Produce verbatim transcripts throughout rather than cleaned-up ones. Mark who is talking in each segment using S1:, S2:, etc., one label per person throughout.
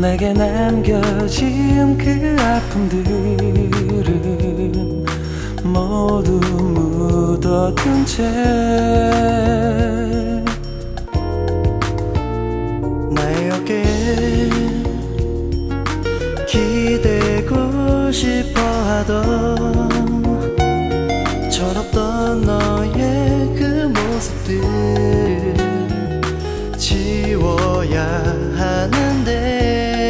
S1: 내게 남겨진 그 아픔들은 모두 묻어둔 채 나의 어깨에 기대고 싶어하던 철없던 너의 그 모습들 지워야 하는데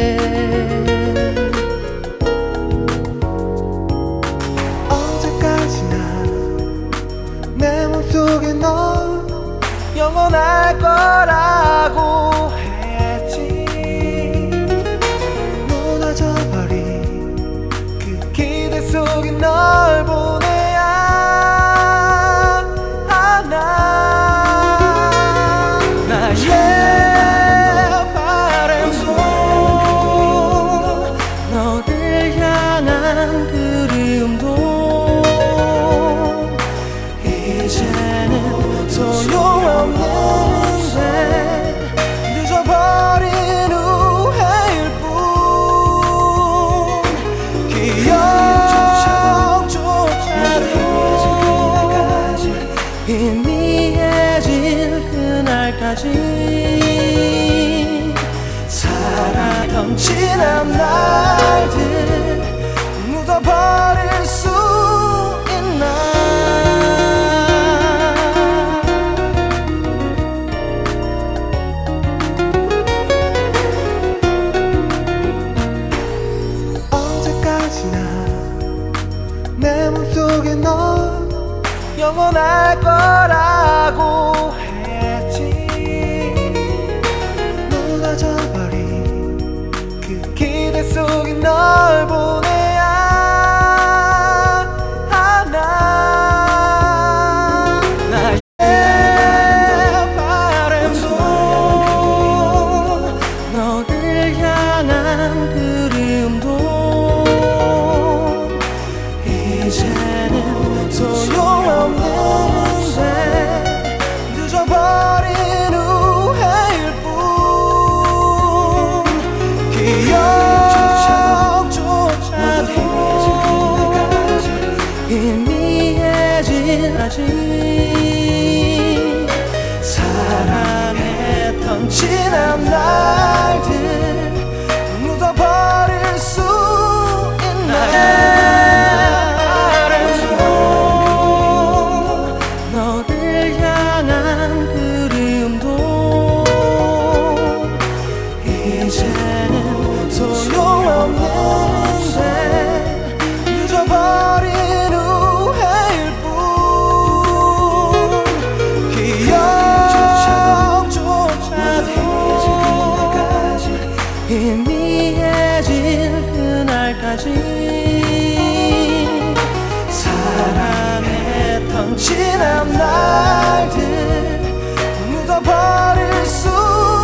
S1: 언제까지나 내 맘속에 넌 영원할 거라고 했지. 무너져버린 그 기대 속에 널 보내야 하나. 사랑 지난 날들 묻어버릴 수 있나. 언제까지나 내 맘속에 넌 영원할 거라고 무너져버린 그 기대 속에 널 보내야 하나. 나의 바람도 너를 향한 그리움도 이제는 소용없는데 늦어버린 사랑했던 지난 날들 묻어버릴 수 있나. 너를 향한 그리움도 이제는 소용없는데 늦어버린 희미해질 그날까지 사랑했던 지난 날들 묻어버릴 수